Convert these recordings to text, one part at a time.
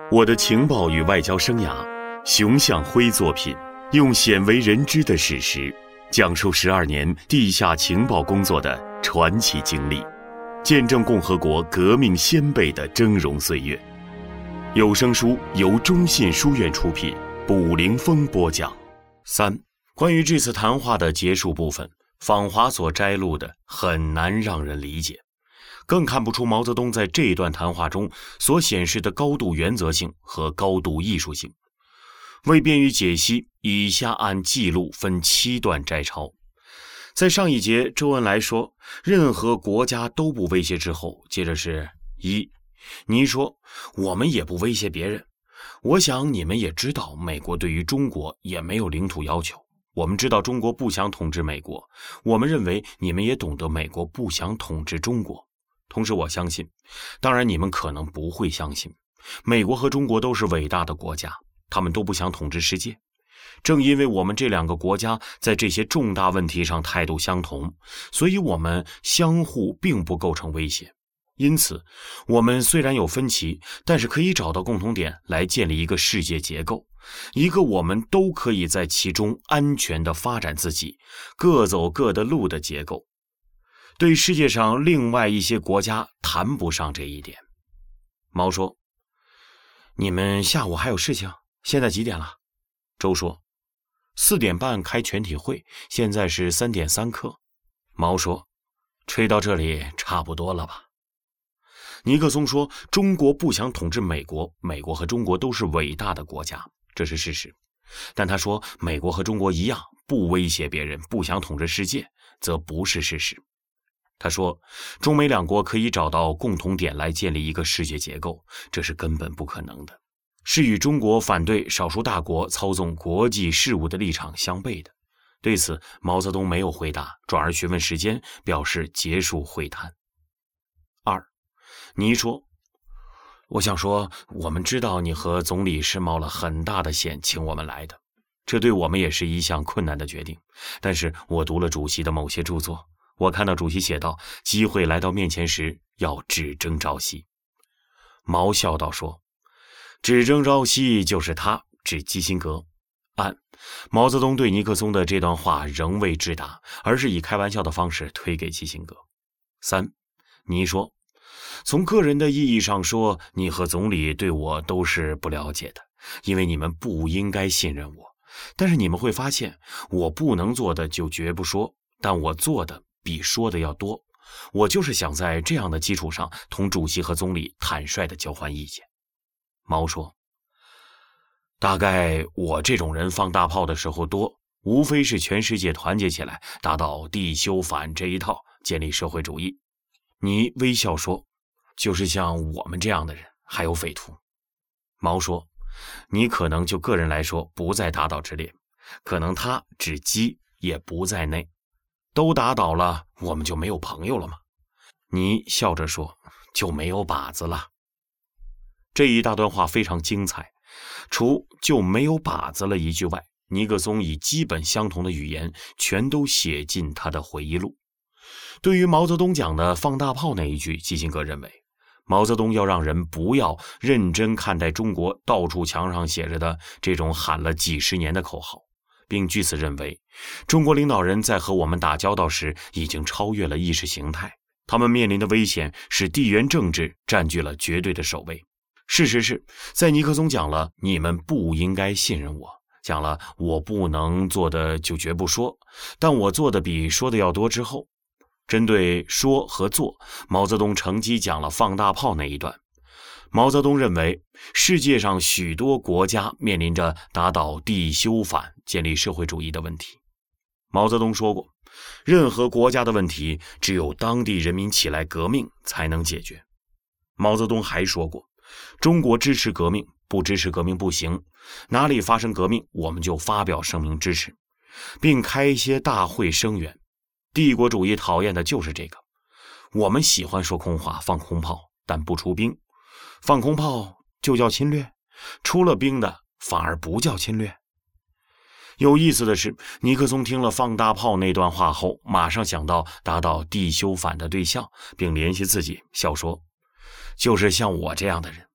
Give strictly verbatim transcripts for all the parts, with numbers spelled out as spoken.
我的情报与外交生涯，熊向晖作品，用鲜为人知的史实，讲述十二年地下情报工作的传奇经历，见证共和国革命先辈的峥嵘岁月。有声书由中信书院出品，卜凌峰播讲。三、关于这次谈话的结束部分，访华所摘录的很难让人理解，更看不出毛泽东在这一段谈话中所显示的高度原则性和高度艺术性。为便于解析，以下按记录分七段摘抄。在上一节，周恩来说任何国家都不威胁之后，接着是一，你说我们也不威胁别人，我想你们也知道美国对于中国也没有领土要求，我们知道中国不想统治美国，我们认为你们也懂得美国不想统治中国。同时我相信，当然你们可能不会相信，美国和中国都是伟大的国家，他们都不想统治世界。正因为我们这两个国家在这些重大问题上态度相同，所以我们相互并不构成威胁。因此我们虽然有分歧，但是可以找到共同点来建立一个世界结构，一个我们都可以在其中安全地发展自己，各走各的路的结构。对世界上另外一些国家谈不上这一点。毛说，你们下午还有事情？现在几点了？周说，四点半开全体会，现在是三点三刻。毛说，吹到这里差不多了吧？尼克松说，中国不想统治美国，美国和中国都是伟大的国家，这是事实。但他说美国和中国一样不威胁别人，不想统治世界，则不是事实。他说中美两国可以找到共同点来建立一个世界结构，这是根本不可能的，是与中国反对少数大国操纵国际事务的立场相悖的。对此毛泽东没有回答，转而询问时间，表示结束会谈。二，你说，我想说我们知道你和总理是冒了很大的险请我们来的，这对我们也是一项困难的决定，但是我读了主席的某些著作，我看到主席写道，机会来到面前时要只争朝夕。毛笑道说，只争朝夕就是他，指基辛格。按毛泽东对尼克松的这段话仍未直达，而是以开玩笑的方式推给基辛格。三，你说，从个人的意义上说，你和总理对我都是不了解的，因为你们不应该信任我，但是你们会发现，我不能做的就绝不说，但我做的比说的要多，我就是想在这样的基础上同主席和总理坦率地交换意见。毛说，大概我这种人放大炮的时候多，无非是全世界团结起来，达到地修反这一套，建立社会主义。你微笑说，就是像我们这样的人，还有匪徒。毛说，你可能就个人来说不在打倒之列，可能他指鸡也不在内，都打倒了，我们就没有朋友了吗？你笑着说，就没有靶子了。这一大段话非常精彩，除就没有靶子了一句外，尼克松以基本相同的语言全都写进他的回忆录。对于毛泽东讲的放大炮那一句，基辛格认为毛泽东要让人不要认真看待中国到处墙上写着的这种喊了几十年的口号，并据此认为中国领导人在和我们打交道时已经超越了意识形态，他们面临的危险使地缘政治占据了绝对的首位。事实是，在尼克松讲了你们不应该信任我，讲了我不能做的就绝不说，但我做的比说的要多之后，针对说和做，毛泽东乘机讲了放大炮那一段。毛泽东认为世界上许多国家面临着打倒地修反建立社会主义的问题。毛泽东说过，任何国家的问题只有当地人民起来革命才能解决。毛泽东还说过，中国支持革命，不支持革命不行，哪里发生革命我们就发表声明支持，并开一些大会声援。帝国主义讨厌的就是这个，我们喜欢说空话放空炮，但不出兵，放空炮就叫侵略，出了兵的反而不叫侵略。有意思的是，尼克松听了放大炮那段话后，马上想到打倒地修反的对象，并联系自己，笑说，就是像我这样的人。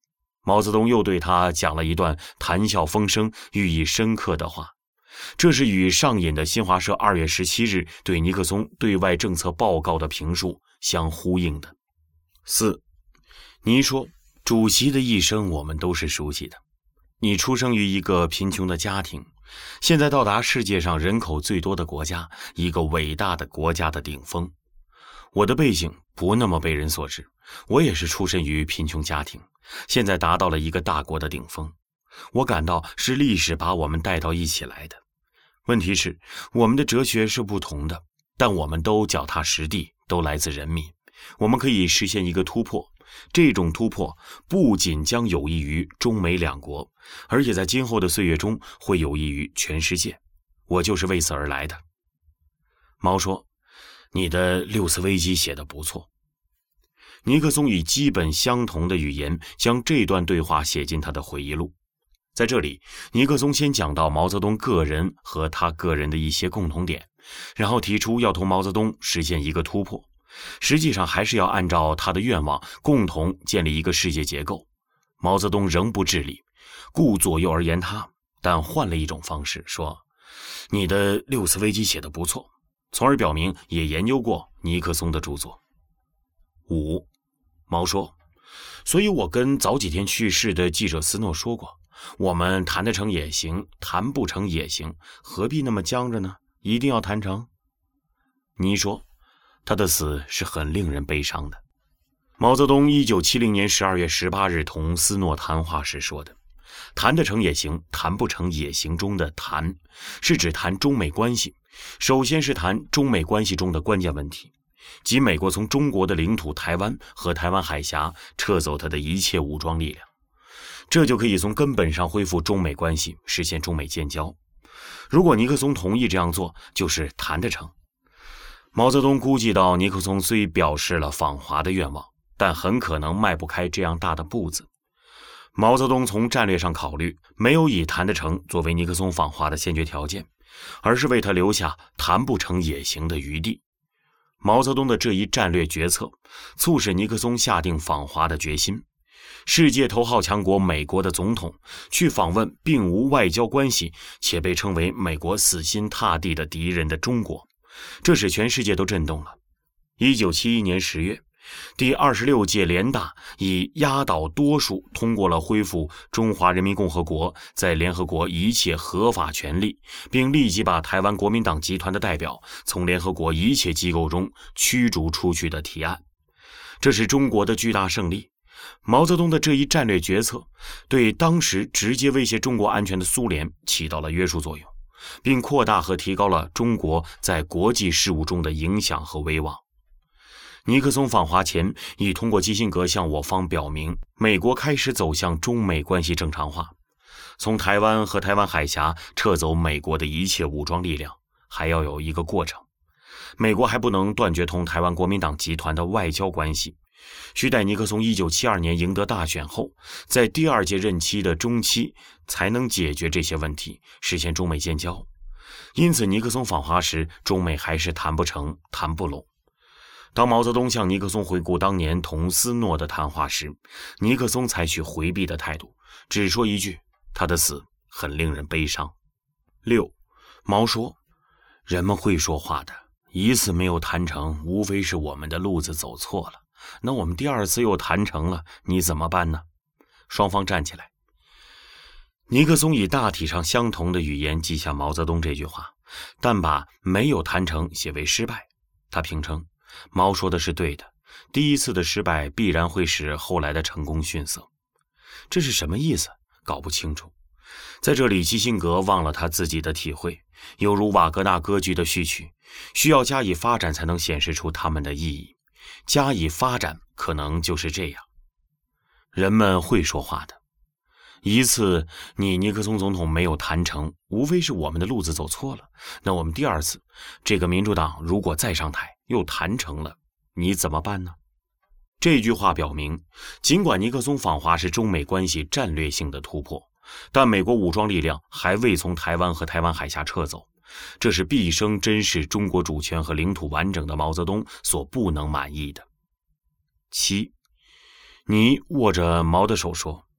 毛泽东又对他讲了一段谈笑风生、寓意深刻的话，这是与上引的新华社二月十七日对尼克松对外政策报告的评述相呼应的。四，你说，主席的一生我们都是熟悉的。你出生于一个贫穷的家庭，现在到达世界上人口最多的国家，一个伟大的国家的顶峰。我的背景不那么被人所知，我也是出身于贫穷家庭，现在达到了一个大国的顶峰。我感到是历史把我们带到一起来的。问题是，我们的哲学是不同的，但我们都脚踏实地，都来自人民。我们可以实现一个突破，这种突破不仅将有益于中美两国，而且在今后的岁月中会有益于全世界。我就是为此而来的。毛说，你的六次危机写得不错。尼克松以基本相同的语言将这段对话写进他的回忆录。在这里，尼克松先讲到毛泽东个人和他个人的一些共同点，然后提出要同毛泽东实现一个突破，实际上还是要按照他的愿望共同建立一个世界结构。毛泽东仍不治理，故左右而言他，但换了一种方式说，你的六次危机写得不错，从而表明也研究过尼克松的著作。五，毛说，所以我跟早几天去世的记者斯诺说过，我们谈得成也行，谈不成也行，何必那么僵着呢？一定要谈成。你说，他的死是很令人悲伤的。毛泽东一九七零年十二月十八日同斯诺谈话时说的，谈得成也行，谈不成也行中的谈，是指谈中美关系，首先是谈中美关系中的关键问题，即美国从中国的领土台湾和台湾海峡撤走它的一切武装力量，这就可以从根本上恢复中美关系，实现中美建交。如果尼克松同意这样做，就是谈得成。毛泽东估计到尼克松虽表示了访华的愿望，但很可能迈不开这样大的步子。毛泽东从战略上考虑，没有以谈得成作为尼克松访华的先决条件，而是为他留下谈不成也行的余地。毛泽东的这一战略决策，促使尼克松下定访华的决心。世界头号强国美国的总统去访问并无外交关系且被称为美国死心塌地的敌人的中国，这使全世界都震动了。一九七一年十月，第二十六届联大以压倒多数通过了恢复中华人民共和国在联合国一切合法权利，并立即把台湾国民党集团的代表从联合国一切机构中驱逐出去的提案。这是中国的巨大胜利。毛泽东的这一战略决策对当时直接威胁中国安全的苏联起到了约束作用，并扩大和提高了中国在国际事务中的影响和威望。尼克松访华前已通过基辛格向我方表明，美国开始走向中美关系正常化，从台湾和台湾海峡撤走美国的一切武装力量，还要有一个过程。美国还不能断绝同台湾国民党集团的外交关系，需待尼克松一九七二年赢得大选后，在第二届任期的中期才能解决这些问题，实现中美建交。因此尼克松访华时，中美还是谈不成，谈不拢。当毛泽东向尼克松回顾当年同斯诺的谈话时，尼克松采取回避的态度，只说一句，他的死很令人悲伤。六，毛说，人们会说话的，一次没有谈成，无非是我们的路子走错了，那我们第二次又谈成了，你怎么办呢？双方站起来。尼克松以大体上相同的语言记下毛泽东这句话，但把没有谈成写为失败。他评称，毛说的是对的，第一次的失败必然会使后来的成功逊色。这是什么意思？搞不清楚。在这里基辛格忘了他自己的体会，犹如瓦格纳歌剧的序曲，需要加以发展才能显示出他们的意义。加以发展可能就是这样。人们会说话的，一次你尼克松总统没有谈成，无非是我们的路子走错了，那我们第二次这个民主党如果再上台又谈成了，你怎么办呢？这句话表明，尽管尼克松访华是中美关系战略性的突破，但美国武装力量还未从台湾和台湾海峡撤走，这是毕生珍视中国主权和领土完整的毛泽东所不能满意的。七，你握着毛的手说，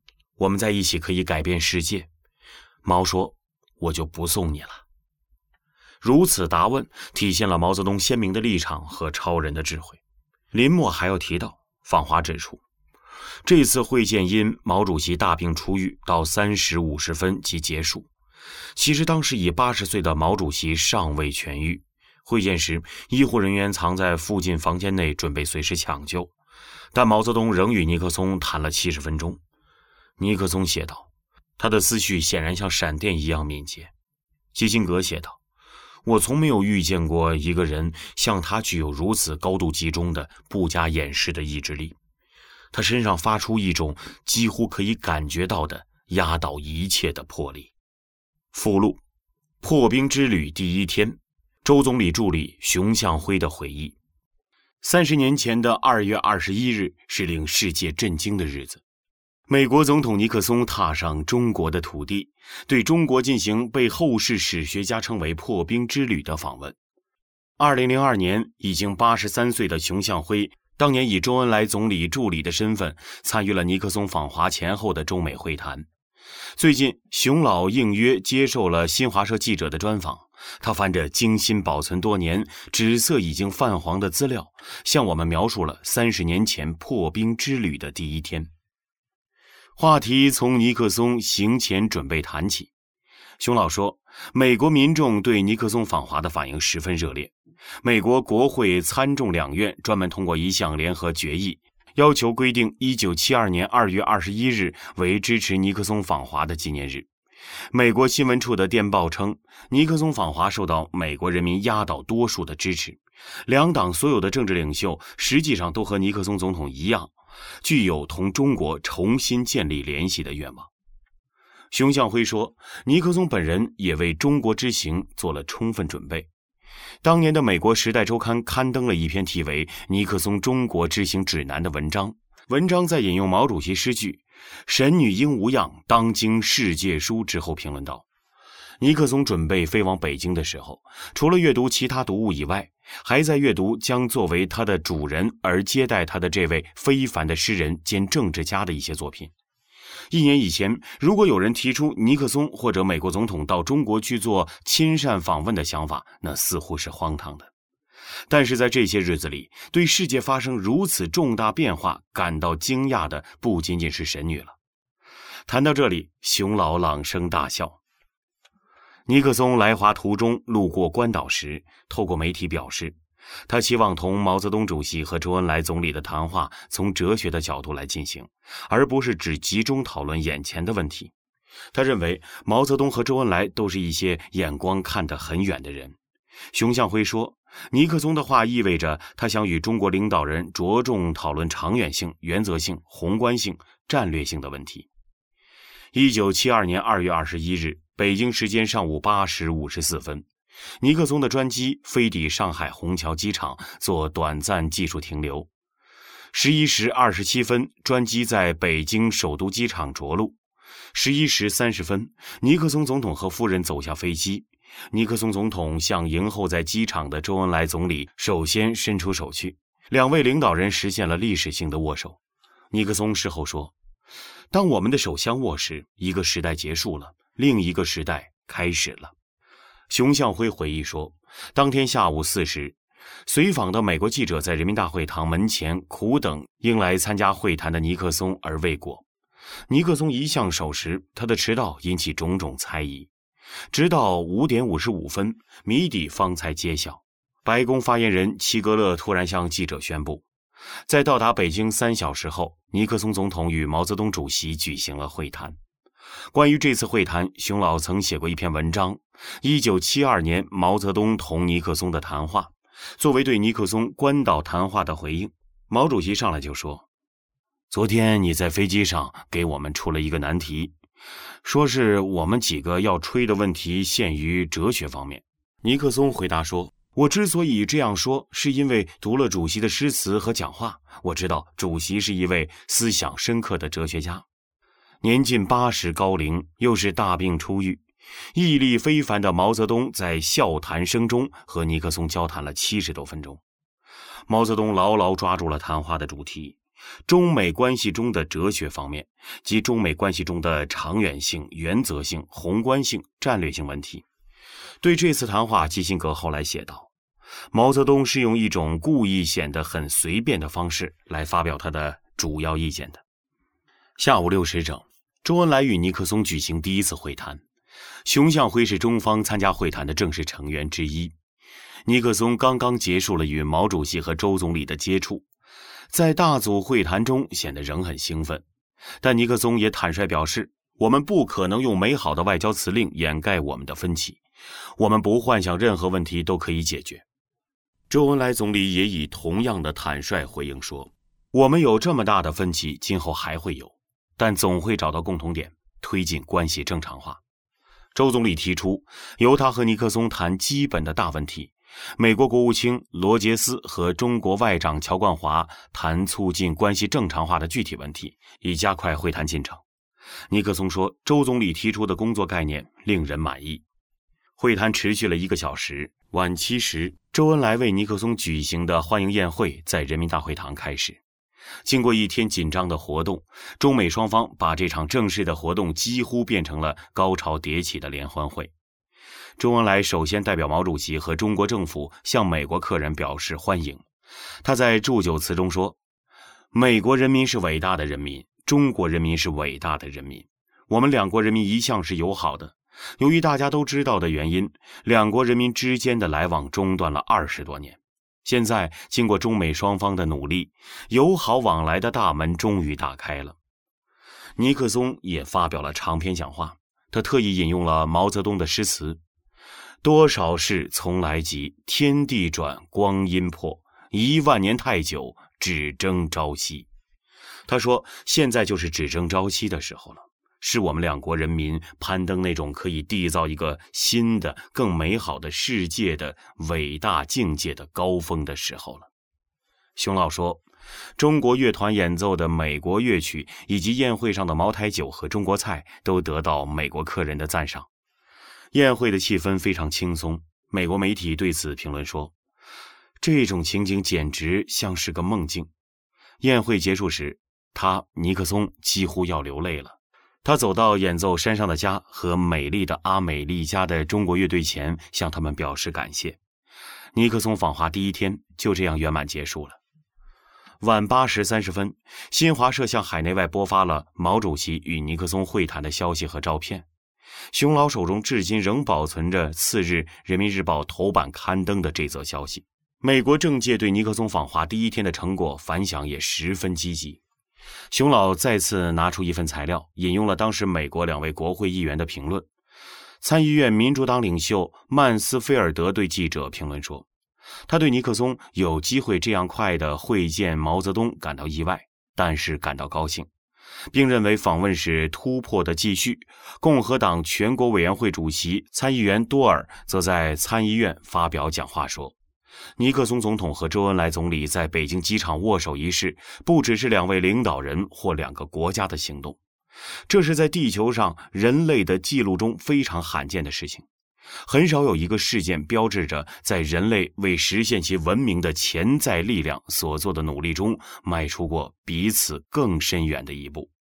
我们在一起可以改变世界。毛说，我就不送你了。如此答问体现了毛泽东鲜明的立场和超人的智慧。林默还要提到，访华指出，这次会见因毛主席大病初愈到三时五十分即结束。其实当时已八十岁的毛主席尚未痊愈，会见时医护人员藏在附近房间内准备随时抢救，但毛泽东仍与尼克松谈了七十分钟。尼克松写道，他的思绪显然像闪电一样敏捷。基辛格写道，我从没有遇见过一个人像他具有如此高度集中的不加掩饰的意志力，他身上发出一种几乎可以感觉到的压倒一切的魄力。附录：破冰之旅第一天，周总理助理熊向晖的回忆。三十年前的二月二十一日是令世界震惊的日子。美国总统尼克松踏上中国的土地，对中国进行被后世史学家称为破冰之旅的访问。二零零二年，已经八十三岁的熊向晖当年以周恩来总理助理的身份参与了尼克松访华前后的中美会谈。最近，熊老应约接受了新华社记者的专访，他翻着精心保存多年、纸色已经泛黄的资料，向我们描述了三十年前破冰之旅的第一天。话题从尼克松行前准备谈起。熊老说，美国民众对尼克松访华的反应十分热烈。美国国会参众两院专门通过一项联合决议，要求规定一九七二年二月二十一日为支持尼克松访华的纪念日。美国新闻处的电报称，尼克松访华受到美国人民压倒多数的支持，两党所有的政治领袖实际上都和尼克松总统一样，具有同中国重新建立联系的愿望。熊向晖说，尼克松本人也为中国之行做了充分准备。当年的美国《时代周刊》刊登了一篇题为《尼克松中国之行指南》的文章，文章在引用毛主席诗句“神女应无恙，当经世界书”之后评论道，尼克松准备飞往北京的时候，除了阅读其他读物以外，还在阅读将作为他的主人而接待他的这位非凡的诗人兼政治家的一些作品。一年以前，如果有人提出尼克松或者美国总统到中国去做亲善访问的想法，那似乎是荒唐的。但是在这些日子里，对世界发生如此重大变化感到惊讶的不仅仅是神女了。谈到这里，熊老朗声大笑。尼克松来华途中路过关岛时，透过媒体表示，他期望同毛泽东主席和周恩来总理的谈话从哲学的角度来进行，而不是只集中讨论眼前的问题。他认为毛泽东和周恩来都是一些眼光看得很远的人。熊向晖说，尼克松的话意味着他想与中国领导人着重讨论长远性、原则性、宏观性、战略性的问题。一九七二年二月二十一日，北京时间上午八时五十四分，尼克松的专机飞抵上海虹桥机场做短暂技术停留。十一时二十七分，专机在北京首都机场着陆。十一时三十分，尼克松总统和夫人走下飞机。尼克松总统向迎候在机场的周恩来总理首先伸出手去，两位领导人实现了历史性的握手。尼克松事后说，当我们的手相握时，一个时代结束了，另一个时代开始了。熊向晖回忆说，当天下午四时，随访的美国记者在人民大会堂门前苦等应来参加会谈的尼克松而未果。尼克松一向守时，他的迟到引起种种猜疑。直到五点五十五分，谜底方才揭晓。白宫发言人齐格勒突然向记者宣布，在到达北京三小时后，尼克松总统与毛泽东主席举行了会谈。关于这次会谈，熊老曾写过一篇文章，一九七二年毛泽东同尼克松的谈话。作为对尼克松关岛谈话的回应，毛主席上来就说，昨天你在飞机上给我们出了一个难题，说是我们几个要吹的问题限于哲学方面。尼克松回答说，我之所以这样说，是因为读了主席的诗词和讲话，我知道主席是一位思想深刻的哲学家。年近八十高龄，又是大病初愈，毅力非凡的毛泽东在笑谈声中和尼克松交谈了七十多分钟。毛泽东牢牢抓住了谈话的主题， 中美关系中的哲学方面及中美关系中的长远性、原则性、宏观性、战略性问题。对这次谈话，基辛格后来写道，毛泽东是用一种故意显得很随便的方式来发表他的主要意见的。下午六时整，周恩来与尼克松举行第一次会谈，熊向晖是中方参加会谈的正式成员之一。尼克松刚刚结束了与毛主席和周总理的接触，在大组会谈中显得仍很兴奋，但尼克松也坦率表示，我们不可能用美好的外交辞令掩盖我们的分歧，我们不幻想任何问题都可以解决。周恩来总理也以同样的坦率回应说，我们有这么大的分歧，今后还会有，但总会找到共同点，推进关系正常化。周总理提出由他和尼克松谈基本的大问题，美国国务卿罗杰斯和中国外长乔冠华谈促进关系正常化的具体问题，以加快会谈进程。尼克松说，周总理提出的工作概念令人满意。会谈持续了一个小时，晚七时，周恩来为尼克松举行的欢迎宴会在人民大会堂开始。经过一天紧张的活动，中美双方把这场正式的活动几乎变成了高潮迭起的联欢会。周恩来首先代表毛主席和中国政府向美国客人表示欢迎。他在祝酒词中说，美国人民是伟大的人民，中国人民是伟大的人民，我们两国人民一向是友好的。由于大家都知道的原因，两国人民之间的来往中断了二十多年。现在经过中美双方的努力，友好往来的大门终于打开了。尼克松也发表了长篇讲话，他特意引用了毛泽东的诗词，多少事从来急，天地转，光阴迫，一万年太久，只争朝夕。他说，现在就是只争朝夕的时候了，是我们两国人民攀登那种可以缔造一个新的更美好的世界的伟大境界的高峰的时候了。熊老说，中国乐团演奏的美国乐曲以及宴会上的茅台酒和中国菜都得到美国客人的赞赏。宴会的气氛非常轻松，美国媒体对此评论说，这种情景简直像是个梦境。宴会结束时，他尼克松几乎要流泪了。他走到演奏山上的家和美丽的阿美利加的中国乐队前，向他们表示感谢。尼克松访华第一天就这样圆满结束了。晚八时三十分，新华社向海内外播发了毛主席与尼克松会谈的消息和照片。熊老手中至今仍保存着次日《人民日报》头版刊登的这则消息。美国政界对尼克松访华第一天的成果反响也十分积极。熊老再次拿出一份材料，引用了当时美国两位国会议员的评论。参议院民主党领袖曼斯菲尔德对记者评论说，他对尼克松有机会这样快地会见毛泽东感到意外，但是感到高兴，并认为访问是突破的继续。共和党全国委员会主席参议员多尔则在参议院发表讲话说，尼克松总统和周恩来总理在北京机场握手一事，不只是两位领导人或两个国家的行动，这是在地球上人类的记录中非常罕见的事情。很少有一个事件标志着在人类为实现其文明的潜在力量所做的努力中迈出过彼此更深远的一步。